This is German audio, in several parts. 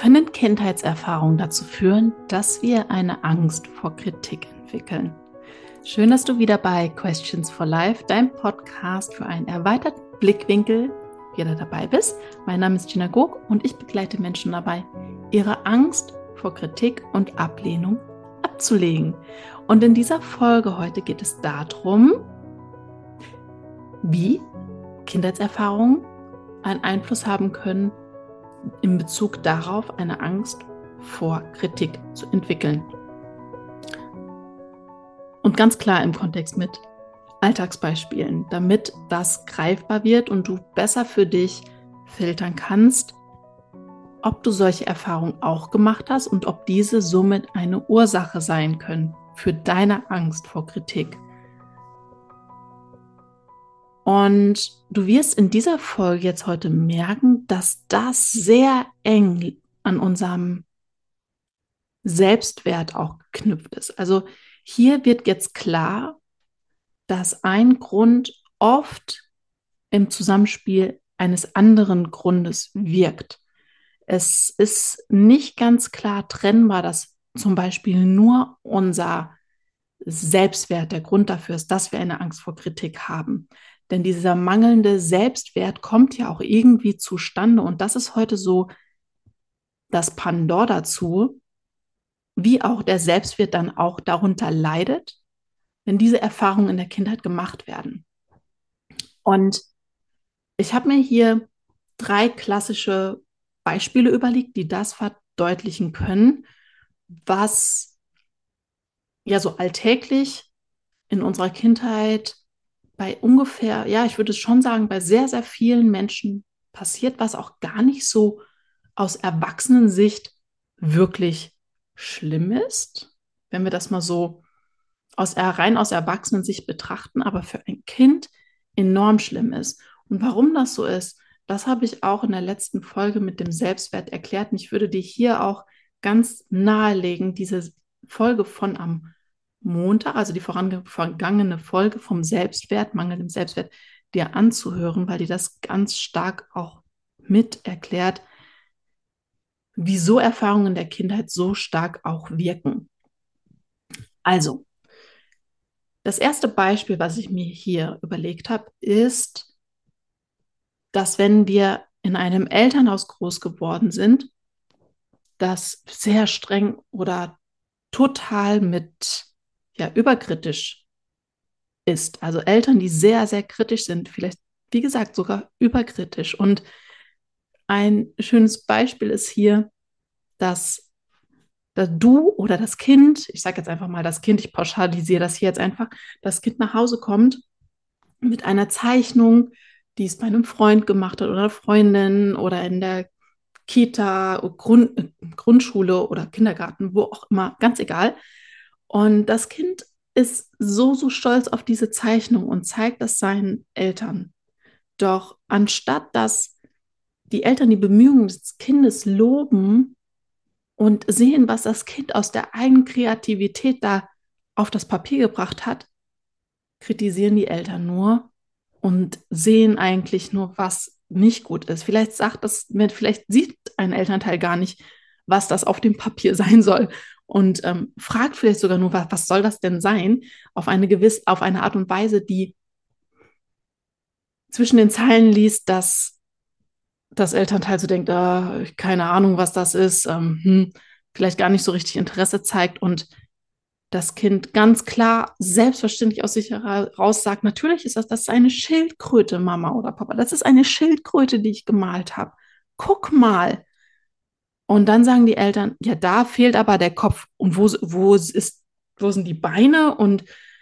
Können Kindheitserfahrungen dazu führen, dass wir eine Angst vor Kritik entwickeln? Schön, dass du wieder bei Questions for Life, deinem Podcast für einen erweiterten Blickwinkel, wieder dabei bist. Mein Name ist Gina Gog und ich begleite Menschen dabei, ihre Angst vor Kritik und Ablehnung abzulegen. Und in dieser Folge heute geht es darum, wie Kindheitserfahrungen einen Einfluss haben können, in Bezug darauf eine Angst vor Kritik zu entwickeln. Und ganz klar im Kontext mit Alltagsbeispielen, damit das greifbar wird und du besser für dich filtern kannst, ob du solche Erfahrungen auch gemacht hast und ob diese somit eine Ursache sein können für deine Angst vor Kritik. Und du wirst in dieser Folge jetzt heute merken, dass das sehr eng an unserem Selbstwert auch geknüpft ist. Also hier wird jetzt klar, dass ein Grund oft im Zusammenspiel eines anderen Grundes wirkt. Es ist nicht ganz klar trennbar, dass zum Beispiel nur unser Selbstwert der Grund dafür ist, dass wir eine Angst vor Kritik haben. Denn dieser mangelnde Selbstwert kommt ja auch irgendwie zustande. Und das ist heute so das Pendant dazu, wie auch der Selbstwert dann auch darunter leidet, wenn diese Erfahrungen in der Kindheit gemacht werden. Und ich habe mir hier 3 klassische Beispiele überlegt, die das verdeutlichen können, was ja so alltäglich in unserer Kindheit bei ungefähr, ja, ich würde es schon sagen, bei sehr, sehr vielen Menschen passiert, was auch gar nicht so aus Erwachsenensicht wirklich schlimm ist, wenn wir das mal so rein aus Erwachsenensicht betrachten, aber für ein Kind enorm schlimm ist. Und warum das so ist, das habe ich auch in der letzten Folge mit dem Selbstwert erklärt. Und ich würde dir hier auch ganz nahelegen, diese Folge von am Montag, also die vergangene Folge vom Selbstwert, mangelndem Selbstwert, dir anzuhören, weil die das ganz stark auch mit erklärt, wieso Erfahrungen der Kindheit so stark auch wirken. Also, das erste Beispiel, was ich mir hier überlegt habe, ist, dass wenn wir in einem Elternhaus groß geworden sind, das sehr streng oder total mit, ja, überkritisch ist. Also Eltern, die sehr, sehr kritisch sind, vielleicht, wie gesagt, sogar überkritisch. Und ein schönes Beispiel ist hier, dass du oder das Kind, ich sage jetzt einfach mal das Kind, ich pauschalisiere das hier jetzt einfach, das Kind nach Hause kommt mit einer Zeichnung, die es bei einem Freund gemacht hat oder einer Freundin oder in der Kita, Grundschule oder Kindergarten, wo auch immer, ganz egal. Und das Kind ist so, so stolz auf diese Zeichnung und zeigt das seinen Eltern. Doch anstatt dass die Eltern die Bemühungen des Kindes loben und sehen, was das Kind aus der eigenen Kreativität da auf das Papier gebracht hat, kritisieren die Eltern nur und sehen eigentlich nur, was nicht gut ist. Vielleicht sieht ein Elternteil gar nicht, was das auf dem Papier sein soll und fragt vielleicht sogar nur, was soll das denn sein, auf eine Art und Weise, die zwischen den Zeilen liest, dass das Elternteil so denkt, keine Ahnung, was das ist, vielleicht gar nicht so richtig Interesse zeigt und das Kind ganz klar, selbstverständlich aus sich heraus sagt, natürlich das ist eine Schildkröte, Mama oder Papa. Das ist eine Schildkröte, die ich gemalt habe. Guck mal. Und dann sagen die Eltern, ja, da fehlt aber der Kopf. Und wo sind die Beine? Und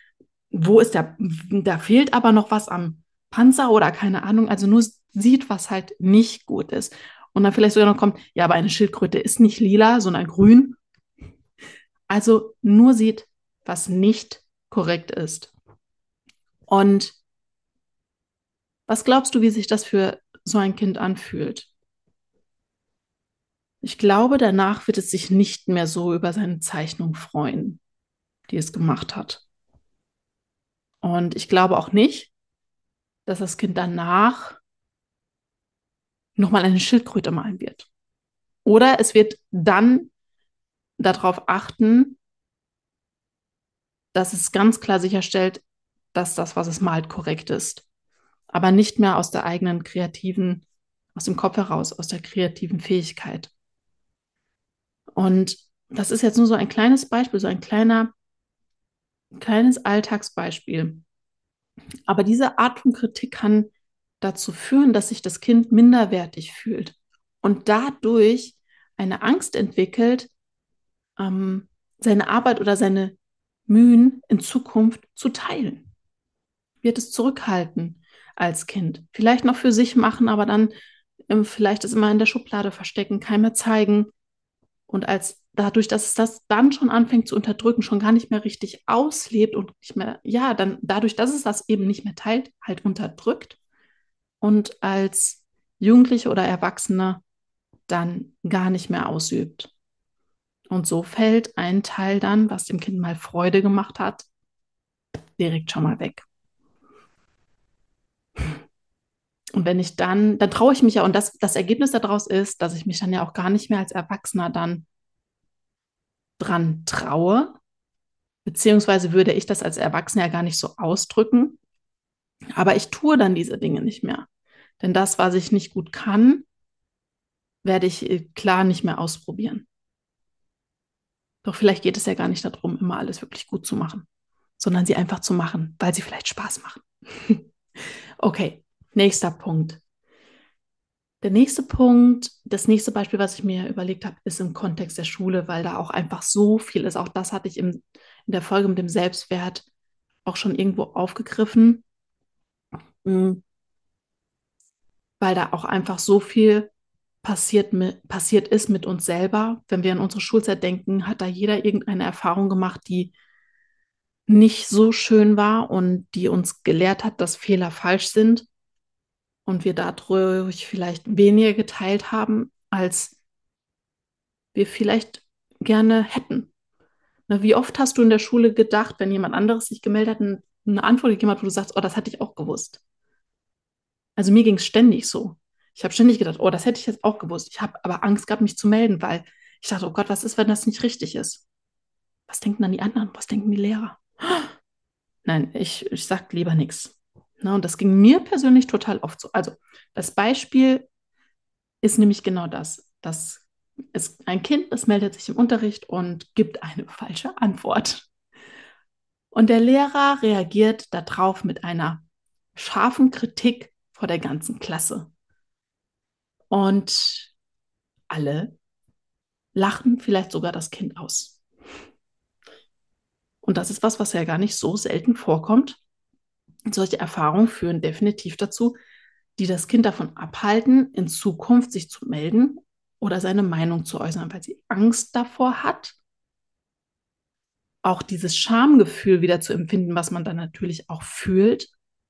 da fehlt aber noch was am Panzer oder keine Ahnung. Also nur sieht, was halt nicht gut ist. Und dann vielleicht sogar noch kommt, ja, aber eine Schildkröte ist nicht lila, sondern grün. Also nur sieht, was nicht korrekt ist. Und was glaubst du, wie sich das für so ein Kind anfühlt? Ich glaube, danach wird es sich nicht mehr so über seine Zeichnung freuen, die es gemacht hat. Und ich glaube auch nicht, dass das Kind danach nochmal eine Schildkröte malen wird. Oder es wird dann darauf achten, dass es ganz klar sicherstellt, dass das, was es malt, korrekt ist. Aber nicht mehr aus der eigenen kreativen, aus dem Kopf heraus, aus der kreativen Fähigkeit. Und das ist jetzt nur so ein kleines Beispiel, so ein kleines Alltagsbeispiel. Aber diese Art von Kritik kann dazu führen, dass sich das Kind minderwertig fühlt und dadurch eine Angst entwickelt, seine Arbeit oder seine Mühen in Zukunft zu teilen. Wird es zurückhalten als Kind. Vielleicht noch für sich machen, aber dann vielleicht es immer in der Schublade verstecken, keinem mehr zeigen. Und als dadurch, dass es das dann schon anfängt zu unterdrücken, schon gar nicht mehr richtig auslebt und nicht mehr, ja, dann dadurch, dass es das eben nicht mehr teilt, halt unterdrückt und als Jugendliche oder Erwachsene dann gar nicht mehr ausübt. Und so fällt ein Teil dann, was dem Kind mal Freude gemacht hat, direkt schon mal weg. Und wenn ich dann traue ich mich ja, und das Ergebnis daraus ist, dass ich mich dann ja auch gar nicht mehr als Erwachsener dann dran traue, beziehungsweise würde ich das als Erwachsener ja gar nicht so ausdrücken, aber ich tue dann diese Dinge nicht mehr. Denn das, was ich nicht gut kann, werde ich klar nicht mehr ausprobieren. Doch vielleicht geht es ja gar nicht darum, immer alles wirklich gut zu machen, sondern sie einfach zu machen, weil sie vielleicht Spaß machen. Okay, nächster Punkt. Der nächste Punkt, das nächste Beispiel, was ich mir überlegt habe, ist im Kontext der Schule, weil da auch einfach so viel ist. Auch das hatte ich in der Folge mit dem Selbstwert auch schon irgendwo aufgegriffen, weil da auch einfach so viel passiert ist mit uns selber. Wenn wir an unsere Schulzeit denken, hat da jeder irgendeine Erfahrung gemacht, die nicht so schön war und die uns gelehrt hat, dass Fehler falsch sind und wir dadurch vielleicht weniger geteilt haben, als wir vielleicht gerne hätten. Na, wie oft hast du in der Schule gedacht, wenn jemand anderes sich gemeldet hat, eine Antwort gegeben hat, wo du sagst, oh, das hatte ich auch gewusst. Also mir ging es ständig so. Ich habe ständig gedacht, oh, das hätte ich jetzt auch gewusst. Ich habe aber Angst gehabt, mich zu melden, weil ich dachte, oh Gott, was ist, wenn das nicht richtig ist? Was denken dann die anderen? Was denken die Lehrer? Nein, ich sage lieber nichts. Na, und das ging mir persönlich total oft so. Also das Beispiel ist nämlich genau das, dass es ein Kind, das meldet sich im Unterricht und gibt eine falsche Antwort. Und der Lehrer reagiert darauf mit einer scharfen Kritik vor der ganzen Klasse. Und alle lachen vielleicht sogar das Kind aus. Und das ist was, was ja gar nicht so selten vorkommt. Und solche Erfahrungen führen definitiv dazu, die das Kind davon abhalten, in Zukunft sich zu melden oder seine Meinung zu äußern, weil sie Angst davor hat, auch dieses Schamgefühl wieder zu empfinden, was man dann natürlich auch fühlt.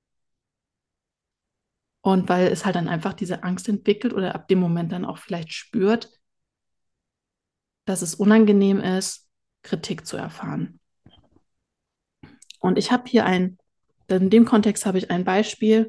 Und weil es halt dann einfach diese Angst entwickelt oder ab dem Moment dann auch vielleicht spürt, dass es unangenehm ist, Kritik zu erfahren. Und ich habe hier in dem Kontext habe ich ein Beispiel,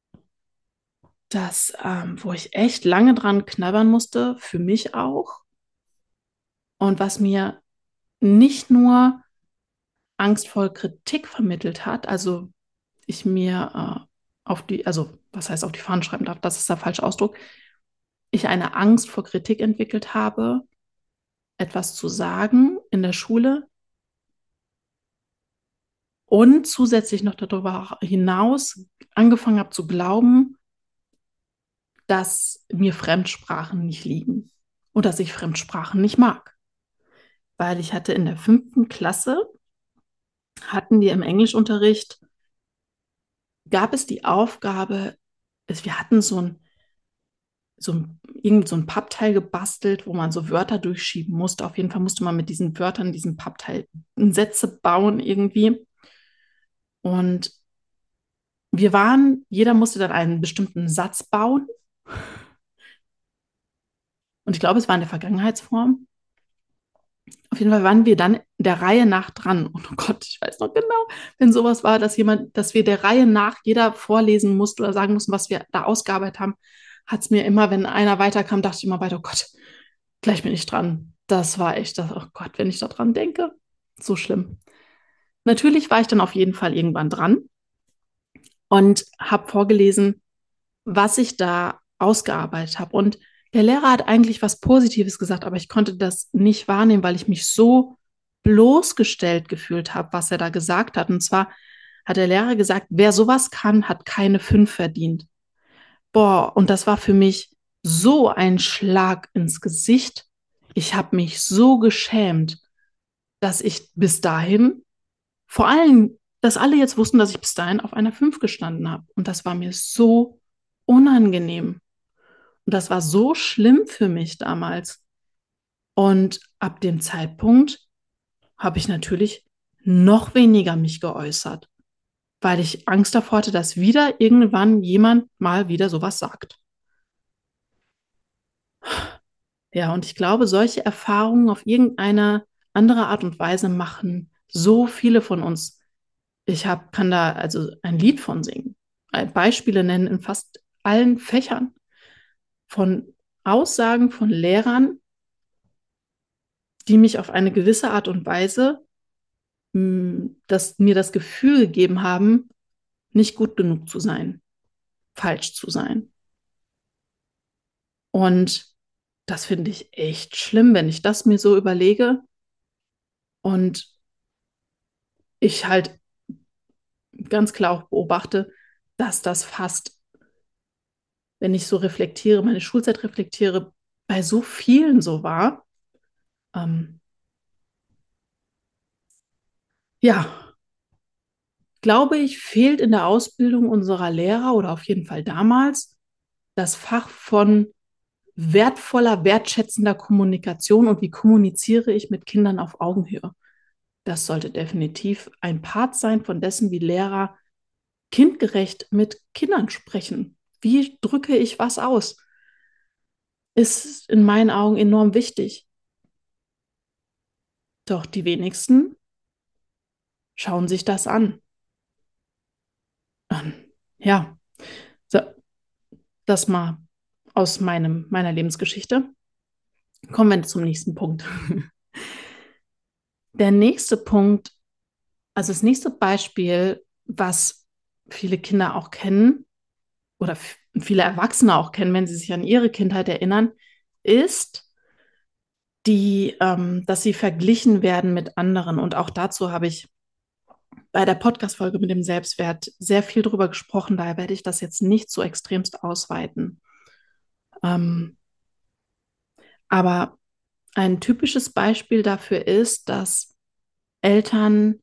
wo ich echt lange dran knabbern musste, für mich auch. Und was mir nicht nur angstvoll Kritik vermittelt hat, also ich mir also was heißt auf die Fahnen schreiben darf, das ist der falsche Ausdruck, ich eine Angst vor Kritik entwickelt habe, etwas zu sagen in der Schule und zusätzlich noch darüber hinaus angefangen habe zu glauben, dass mir Fremdsprachen nicht liegen und dass ich Fremdsprachen nicht mag. Weil ich hatte in der 5. Klasse, hatten wir im Englischunterricht, gab es die Aufgabe, wir hatten irgend so ein Pappteil gebastelt, wo man so Wörter durchschieben musste. Auf jeden Fall musste man mit diesen Wörtern, diesem Pappteil Sätze bauen irgendwie. Und jeder musste dann einen bestimmten Satz bauen. Und ich glaube, es war in der Vergangenheitsform. Auf jeden Fall waren wir dann der Reihe nach dran. Und oh Gott, ich weiß noch genau, wenn sowas war, dass wir der Reihe nach jeder vorlesen musste oder sagen mussten, was wir da ausgearbeitet haben, hat es mir immer, wenn einer weiterkam, dachte ich immer weiter, oh Gott, Gleich bin ich dran. Das war echt, oh Gott, wenn ich daran denke, so schlimm. Natürlich war ich dann auf jeden Fall irgendwann dran und habe vorgelesen, was ich da ausgearbeitet habe. Und der Lehrer hat eigentlich was Positives gesagt, aber ich konnte das nicht wahrnehmen, weil ich mich so bloßgestellt gefühlt habe, was er da gesagt hat. Und zwar hat der Lehrer gesagt, wer sowas kann, hat keine 5 verdient. Boah, und das war für mich so ein Schlag ins Gesicht. Ich habe mich so geschämt, dass ich bis dahin, vor allem, dass alle jetzt wussten, dass ich bis dahin auf einer 5 gestanden habe. Und das war mir so unangenehm. Und das war so schlimm für mich damals. Und ab dem Zeitpunkt habe ich natürlich noch weniger mich geäußert, weil ich Angst davor hatte, dass wieder irgendwann jemand mal wieder sowas sagt. Ja, und ich glaube, solche Erfahrungen auf irgendeine andere Art und Weise machen so viele von uns. Kann da also ein Lied von singen, Beispiele nennen in fast allen Fächern von Aussagen von Lehrern, die mich auf eine gewisse Art und Weise, dass mir das Gefühl gegeben haben, nicht gut genug zu sein, falsch zu sein. Und das finde ich echt schlimm, wenn ich das mir so überlege und ich halt ganz klar auch beobachte, dass das fast, wenn ich so reflektiere, meine Schulzeit reflektiere, bei so vielen so war. Ähm, ja, glaube ich, fehlt in der Ausbildung unserer Lehrer oder auf jeden Fall damals das Fach von wertvoller, wertschätzender Kommunikation und wie kommuniziere ich mit Kindern auf Augenhöhe. Das sollte definitiv ein Part sein von dessen, wie Lehrer kindgerecht mit Kindern sprechen. Wie drücke ich was aus? Ist in meinen Augen enorm wichtig. Doch die wenigsten schauen sich das an. Ja, so, das mal aus meiner Lebensgeschichte. Kommen wir zum nächsten Punkt. Der nächste Punkt, also das nächste Beispiel, was viele Kinder auch kennen oder viele Erwachsene auch kennen, wenn sie sich an ihre Kindheit erinnern, ist dass sie verglichen werden mit anderen. Und auch dazu habe ich bei der Podcast-Folge mit dem Selbstwert sehr viel drüber gesprochen. Daher werde ich das jetzt nicht so extremst ausweiten. Ähm, aber ein typisches Beispiel dafür ist, dass Eltern,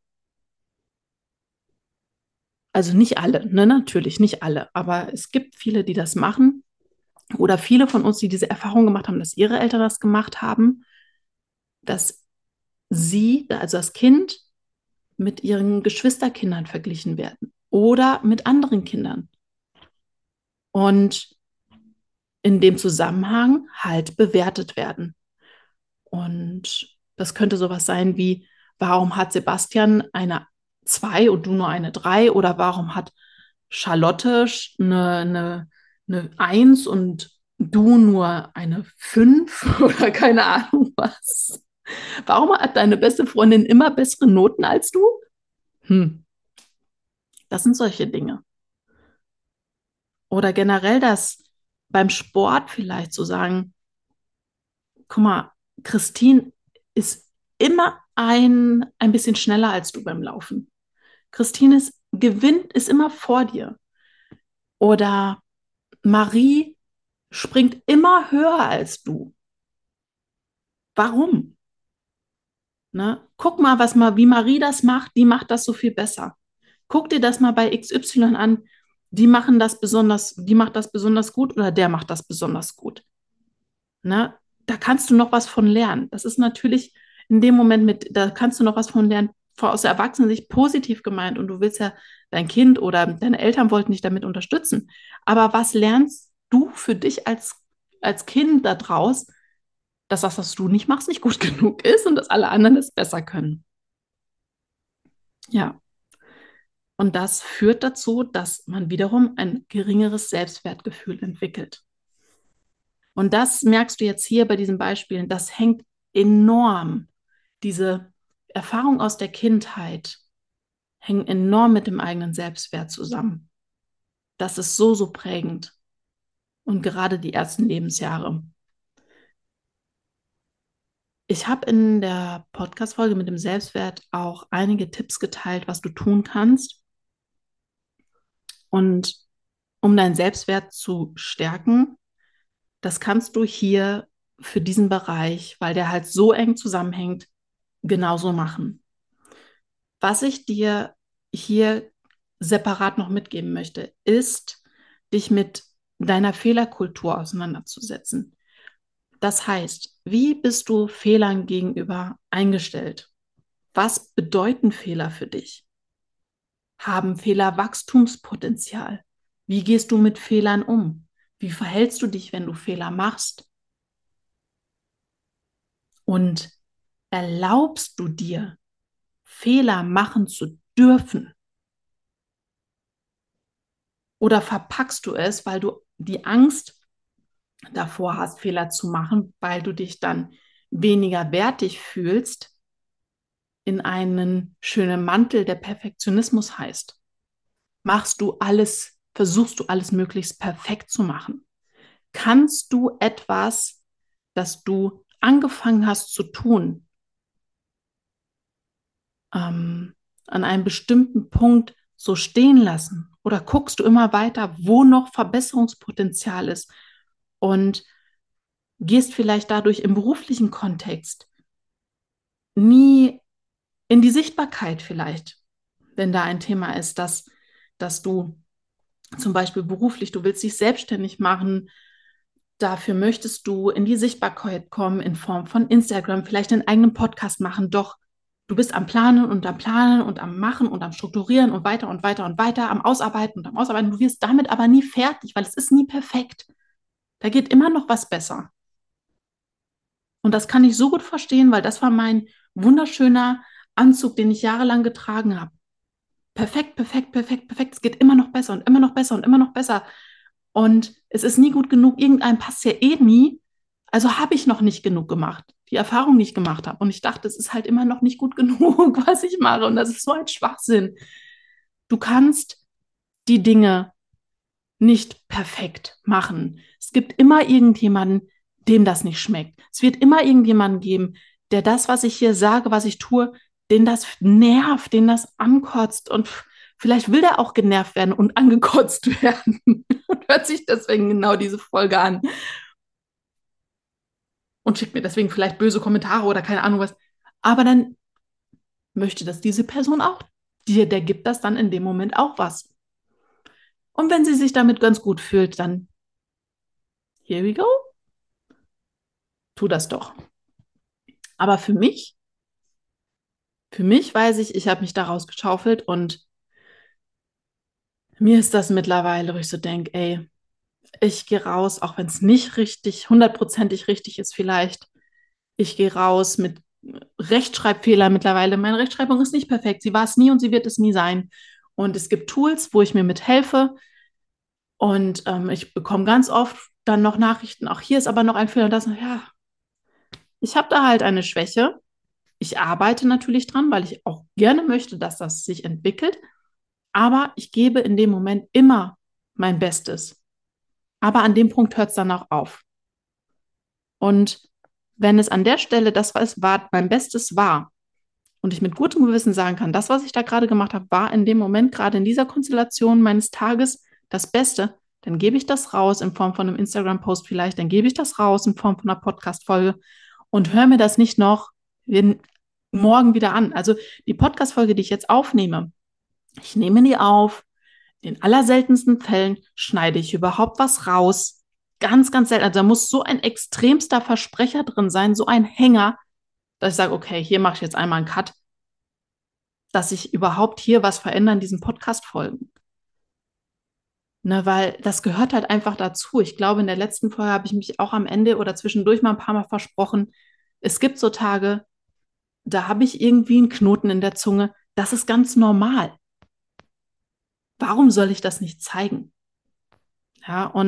also nicht alle, ne, natürlich nicht alle, aber es gibt viele, die das machen oder viele von uns, die diese Erfahrung gemacht haben, dass ihre Eltern das gemacht haben, dass sie, also das Kind, mit ihren Geschwisterkindern verglichen werden oder mit anderen Kindern. Und in dem Zusammenhang halt bewertet werden. Und das könnte sowas sein wie, warum hat Sebastian eine 2 und du nur eine 3? Oder warum hat Charlotte eine 1 und du nur eine 5? Oder keine Ahnung was. Warum hat deine beste Freundin immer bessere Noten als du? Hm, das sind solche Dinge. Oder generell das beim Sport vielleicht zu sagen, guck mal, Christine ist immer ein bisschen schneller als du beim Laufen. Christine gewinnt, ist immer vor dir. Oder Marie springt immer höher als du. Warum? Ne? Guck mal, wie Marie das macht, die macht das so viel besser. Guck dir das mal bei XY an, die macht das besonders gut oder der macht das besonders gut. Ne? Da kannst du noch was von lernen. Das ist natürlich in dem Moment da kannst du noch was von lernen, aus der Erwachsenensicht positiv gemeint und du willst ja dein Kind oder deine Eltern wollten dich damit unterstützen. Aber was lernst du für dich als Kind daraus, dass das, was du nicht machst, nicht gut genug ist und dass alle anderen es besser können? Ja. Und das führt dazu, dass man wiederum ein geringeres Selbstwertgefühl entwickelt. Und das merkst du jetzt hier bei diesen Beispielen, das hängt enorm, diese Erfahrung aus der Kindheit hängen enorm mit dem eigenen Selbstwert zusammen. Das ist so, so prägend. Und gerade die ersten Lebensjahre. Ich habe in der Podcast-Folge mit dem Selbstwert auch einige Tipps geteilt, was du tun kannst. Und um deinen Selbstwert zu stärken, das kannst du hier für diesen Bereich, weil der halt so eng zusammenhängt, genauso machen. Was ich dir hier separat noch mitgeben möchte, ist, dich mit deiner Fehlerkultur auseinanderzusetzen. Das heißt, wie bist du Fehlern gegenüber eingestellt? Was bedeuten Fehler für dich? Haben Fehler Wachstumspotenzial? Wie gehst du mit Fehlern um? Wie verhältst du dich, wenn du Fehler machst? Und erlaubst du dir, Fehler machen zu dürfen? Oder verpackst du es, weil du die Angst davor hast, Fehler zu machen, weil du dich dann weniger wertig fühlst, in einen schönen Mantel, der Perfektionismus heißt? Machst du alles, versuchst du alles möglichst perfekt zu machen? Kannst du etwas, das du angefangen hast zu tun, an einem bestimmten Punkt so stehen lassen? Oder guckst du immer weiter, wo noch Verbesserungspotenzial ist und gehst vielleicht dadurch im beruflichen Kontext nie in die Sichtbarkeit vielleicht, wenn da ein Thema ist, dass du zum Beispiel beruflich, du willst dich selbstständig machen, dafür möchtest du in die Sichtbarkeit kommen in Form von Instagram, vielleicht einen eigenen Podcast machen, doch du bist am Planen und am Planen und am Machen und am Strukturieren und weiter und weiter und weiter, am Ausarbeiten und am Ausarbeiten. Du wirst damit aber nie fertig, weil es ist nie perfekt. Da geht immer noch was besser. Und das kann ich so gut verstehen, weil das war mein wunderschöner Anzug, den ich jahrelang getragen habe. Perfekt, perfekt, perfekt, perfekt. Es geht immer noch besser und immer noch besser und immer noch besser. Und es ist nie gut genug. Irgendeinem passt ja eh nie. Also habe ich noch nicht genug gemacht. Die Erfahrung nicht gemacht habe. Und ich dachte, es ist halt immer noch nicht gut genug, was ich mache. Und das ist so ein Schwachsinn. Du kannst die Dinge nicht perfekt machen. Es gibt immer irgendjemanden, dem das nicht schmeckt. Es wird immer irgendjemanden geben, der das, was ich hier sage, was ich tue, den das nervt, den das ankotzt und vielleicht will der auch genervt werden und angekotzt werden und hört sich deswegen genau diese Folge an und schickt mir deswegen vielleicht böse Kommentare oder keine Ahnung was. Aber dann möchte das diese Person auch. Der gibt das dann in dem Moment auch was. Und wenn sie sich damit ganz gut fühlt, dann here we go, tu das doch. Aber für mich weiß ich, ich habe mich da rausgeschaufelt und mir ist das mittlerweile, wo ich so denke, ey, ich gehe raus, auch wenn es nicht richtig, hundertprozentig richtig ist vielleicht. Ich gehe raus mit Rechtschreibfehler mittlerweile. Meine Rechtschreibung ist nicht perfekt. Sie war es nie und sie wird es nie sein. Und es gibt Tools, wo ich mir mithelfe. Und ich bekomme ganz oft dann noch Nachrichten, auch hier ist aber noch ein Fehler. Und das, ja, ich habe da halt eine Schwäche. Ich arbeite natürlich dran, weil ich auch gerne möchte, dass das sich entwickelt. Aber ich gebe in dem Moment immer mein Bestes. Aber an dem Punkt hört es dann auch auf. Und wenn es an der Stelle das, was war, mein Bestes war, und ich mit gutem Gewissen sagen kann, das, was ich da gerade gemacht habe, war in dem Moment, gerade in dieser Konstellation meines Tages, das Beste, dann gebe ich das raus in Form von einem Instagram-Post vielleicht, dann gebe ich das raus in Form von einer Podcast-Folge und höre mir das nicht noch morgen wieder an. Also die Podcast-Folge, die ich jetzt aufnehme, ich nehme die auf. In den allerseltensten Fällen schneide ich überhaupt was raus. Ganz, ganz selten. Also da muss so ein extremster Versprecher drin sein, so ein Hänger, dass ich sage, okay, hier mache ich jetzt einmal einen Cut, dass ich überhaupt hier was verändere in diesen Podcast-Folgen. Ne, weil das gehört halt einfach dazu. Ich glaube, in der letzten Folge habe ich mich auch am Ende oder zwischendurch mal ein paar Mal versprochen. Es gibt so Tage, da habe ich irgendwie einen Knoten in der Zunge. Das ist ganz normal. Warum soll ich das nicht zeigen? Ja, und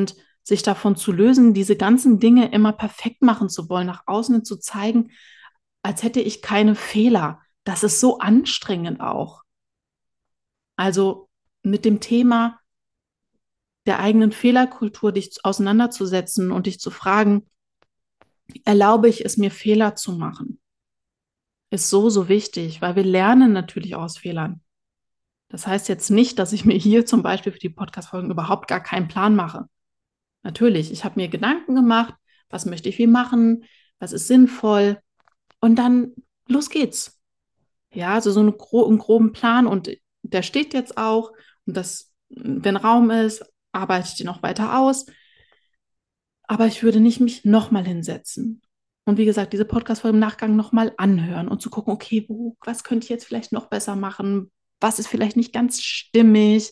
sich davon zu lösen, diese ganzen Dinge immer perfekt machen zu wollen, nach außen hin zu zeigen, als hätte ich keine Fehler. Das ist so anstrengend auch. Also mit dem Thema der eigenen Fehlerkultur dich auseinanderzusetzen und dich zu fragen, erlaube ich es mir, Fehler zu machen, ist so, so wichtig, weil wir lernen natürlich aus Fehlern. Das heißt jetzt nicht, dass ich mir hier zum Beispiel für die Podcast-Folgen überhaupt gar keinen Plan mache. Natürlich, ich habe mir Gedanken gemacht, was möchte ich wie machen, was ist sinnvoll und dann los geht's. Ja, also so einen groben Plan und der steht jetzt auch und das, wenn Raum ist, arbeite ich den noch weiter aus. Aber ich würde nicht mich nochmal hinsetzen. Und wie gesagt, diese Podcast-Folge im Nachgang nochmal anhören und zu gucken, okay, was könnte ich jetzt vielleicht noch besser machen? Was ist vielleicht nicht ganz stimmig?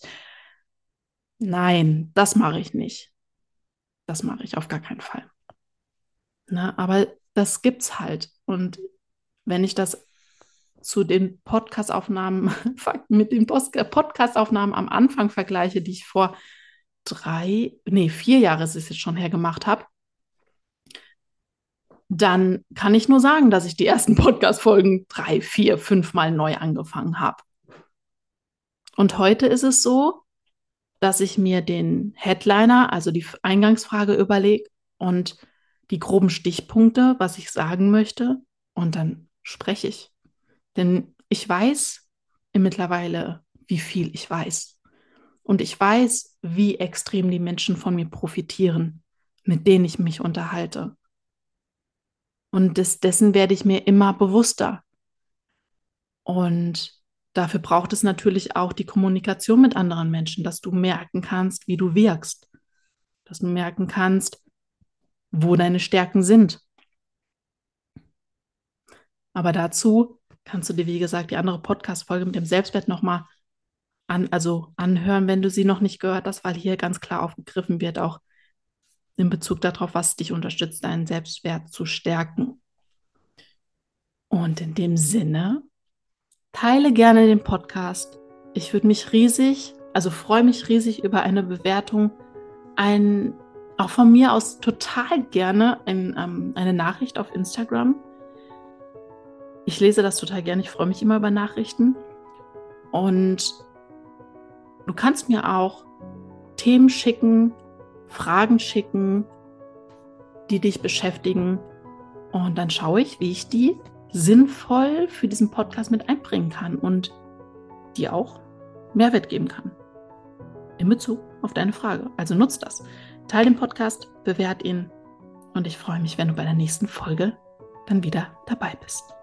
Nein, das mache ich nicht. Das mache ich auf gar keinen Fall. Na, aber das gibt's halt. Und wenn ich das zu den Podcast-Aufnahmen mit den Podcast-Aufnahmen am Anfang vergleiche, die ich vor 4 Jahre ist es jetzt schon her gemacht habe, dann kann ich nur sagen, dass ich die ersten Podcast-Folgen 3, 4, 5 Mal neu angefangen habe. Und heute ist es so, dass ich mir den Headliner, also die Eingangsfrage überlege und die groben Stichpunkte, was ich sagen möchte, und dann spreche ich. Denn ich weiß mittlerweile, wie viel ich weiß. Und ich weiß, wie extrem die Menschen von mir profitieren, mit denen ich mich unterhalte. Und dessen werde ich mir immer bewusster. Und dafür braucht es natürlich auch die Kommunikation mit anderen Menschen, dass du merken kannst, wie du wirkst, dass du merken kannst, wo deine Stärken sind. Aber dazu kannst du dir, wie gesagt, die andere Podcast-Folge mit dem Selbstwert nochmal anhören, wenn du sie noch nicht gehört hast, weil hier ganz klar aufgegriffen wird, auch in Bezug darauf, was dich unterstützt, deinen Selbstwert zu stärken. Und in dem Sinne, teile gerne den Podcast. Ich würde mich freue mich riesig über eine Bewertung, auch von mir aus total gerne eine Nachricht auf Instagram. Ich lese das total gerne, ich freue mich immer über Nachrichten. Und du kannst mir auch Themen schicken, Fragen schicken, die dich beschäftigen. Und dann schaue ich, wie ich die sinnvoll für diesen Podcast mit einbringen kann und dir auch Mehrwert geben kann. In Bezug auf deine Frage. Also nutzt das. Teil den Podcast, bewert ihn und ich freue mich, wenn du bei der nächsten Folge dann wieder dabei bist.